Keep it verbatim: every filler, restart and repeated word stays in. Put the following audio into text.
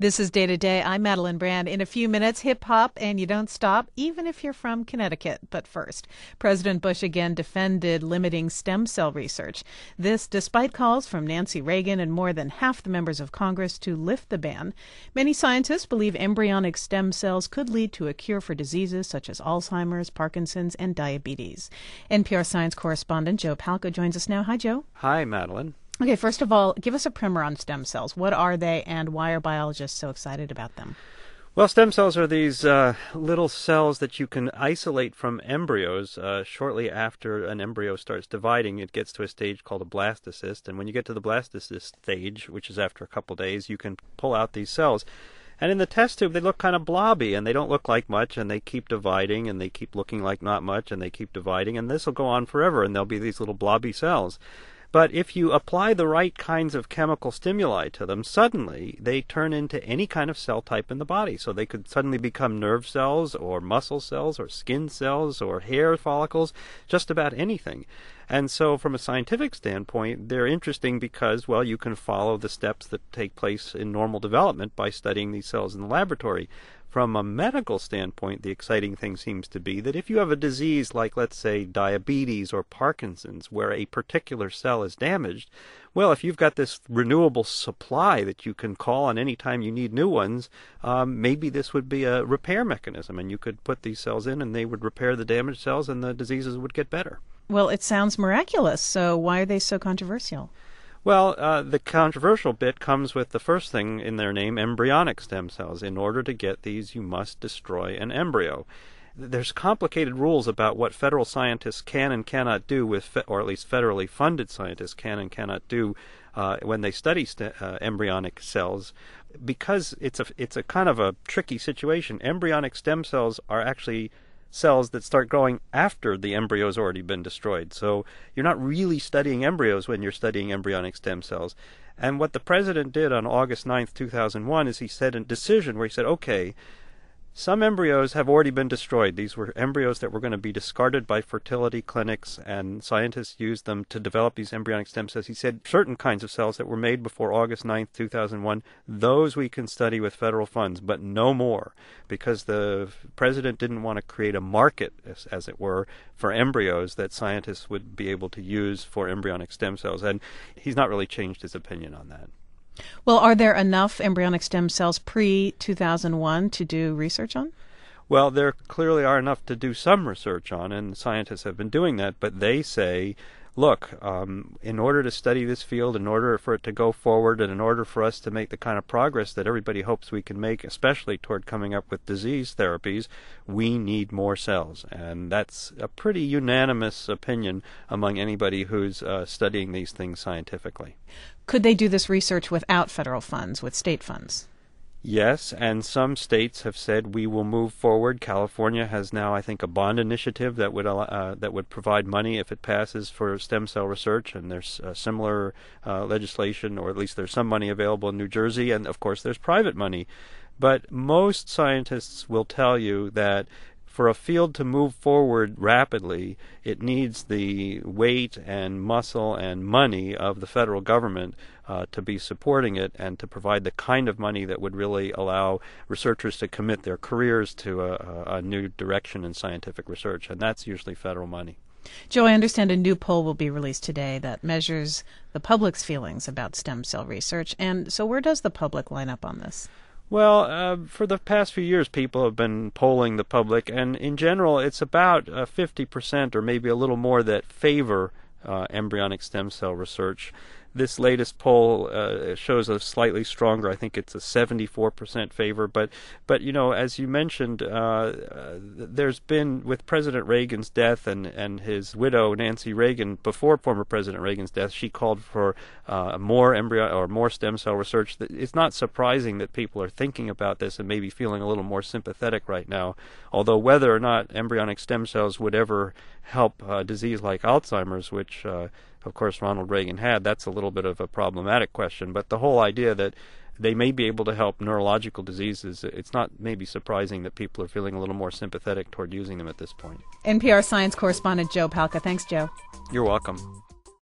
This is Day to Day. I'm Madeline Brand. In a few minutes, hip hop, and you don't stop, even if you're from Connecticut. But first, President Bush again defended limiting stem cell research. This despite calls from Nancy Reagan and more than half the members of Congress to lift the ban. Many scientists believe embryonic stem cells could lead to a cure for diseases such as Alzheimer's, Parkinson's, and diabetes. N P R science correspondent Joe Palca joins us now. Hi, Joe. Hi, Madeline. Okay, first of all, give us a primer on stem cells. What are they, and why are biologists so excited about them? Well, stem cells are these uh, little cells that you can isolate from embryos. Uh, shortly after an embryo starts dividing, it gets to a stage called a blastocyst. And when you get to the blastocyst stage, which is after a couple days, you can pull out these cells. And in the test tube, they look kind of blobby, and they don't look like much, and they keep dividing, and they keep looking like not much, and they keep dividing. And this will go on forever, and there'll be these little blobby cells. But if you apply the right kinds of chemical stimuli to them, suddenly they turn into any kind of cell type in the body. So they could suddenly become nerve cells or muscle cells or skin cells or hair follicles, just about anything. And so from a scientific standpoint, they're interesting because, well, you can follow the steps that take place in normal development by studying these cells in the laboratory. From a medical standpoint, the exciting thing seems to be that if you have a disease like, let's say, diabetes or Parkinson's, where a particular cell is damaged, well, if you've got this renewable supply that you can call on any time you need new ones, um, maybe this would be a repair mechanism, and you could put these cells in and they would repair the damaged cells and the diseases would get better. Well, it sounds miraculous, so why are they so controversial? Well, uh, the controversial bit comes with the first thing in their name, embryonic stem cells. In order to get these, you must destroy an embryo. There's complicated rules about what federal scientists can and cannot do with, fe- or at least federally funded scientists can and cannot do uh, when they study st- uh, embryonic cells, because it's a it's a kind of a tricky situation. Embryonic stem cells are actually cells that start growing after the embryo's already been destroyed. So you're not really studying embryos when you're studying embryonic stem cells. And what the president did on August ninth, two thousand one is he said a decision where he said, okay, some embryos have already been destroyed. These were embryos that were going to be discarded by fertility clinics, and scientists used them to develop these embryonic stem cells. He said certain kinds of cells that were made before August ninth, two thousand one, those we can study with federal funds, but no more, because the president didn't want to create a market, as, as it were, for embryos that scientists would be able to use for embryonic stem cells. And he's not really changed his opinion on that. Well, are there enough embryonic stem cells pre two thousand one to do research on? Well, there clearly are enough to do some research on, and scientists have been doing that, but they say, look, um, in order to study this field, in order for it to go forward, and in order for us to make the kind of progress that everybody hopes we can make, especially toward coming up with disease therapies, we need more cells. And that's a pretty unanimous opinion among anybody who's uh, studying these things scientifically. Could they do this research without federal funds, with state funds? Yes, and some states have said we will move forward. California has now, I think, a bond initiative that would uh, that would provide money if it passes for stem cell research, and there's uh, similar uh, legislation, or at least there's some money available in New Jersey, and of course there's private money. But most scientists will tell you that for a field to move forward rapidly, it needs the weight and muscle and money of the federal government uh, to be supporting it and to provide the kind of money that would really allow researchers to commit their careers to a, a new direction in scientific research, and that's usually federal money. Joe, I understand a new poll will be released today that measures the public's feelings about stem cell research, and so where does the public line up on this? Well, uh, for the past few years, people have been polling the public, and in general, it's about uh, fifty percent or maybe a little more that favor uh, embryonic stem cell research. This latest poll uh, shows a slightly stronger, I think it's a seventy-four percent favor. But, but you know, as you mentioned, uh, uh, there's been, with President Reagan's death and, and his widow, Nancy Reagan, before former President Reagan's death, she called for uh, more embryo or more stem cell research. It's not surprising that people are thinking about this and maybe feeling a little more sympathetic right now, although whether or not embryonic stem cells would ever help a disease like Alzheimer's, which uh, of course Ronald Reagan had, that's a little bit of a problematic question. But the whole idea that they may be able to help neurological diseases, it's not maybe surprising that people are feeling a little more sympathetic toward using them at this point. N P R science correspondent Joe Palca. Thanks, Joe. You're welcome.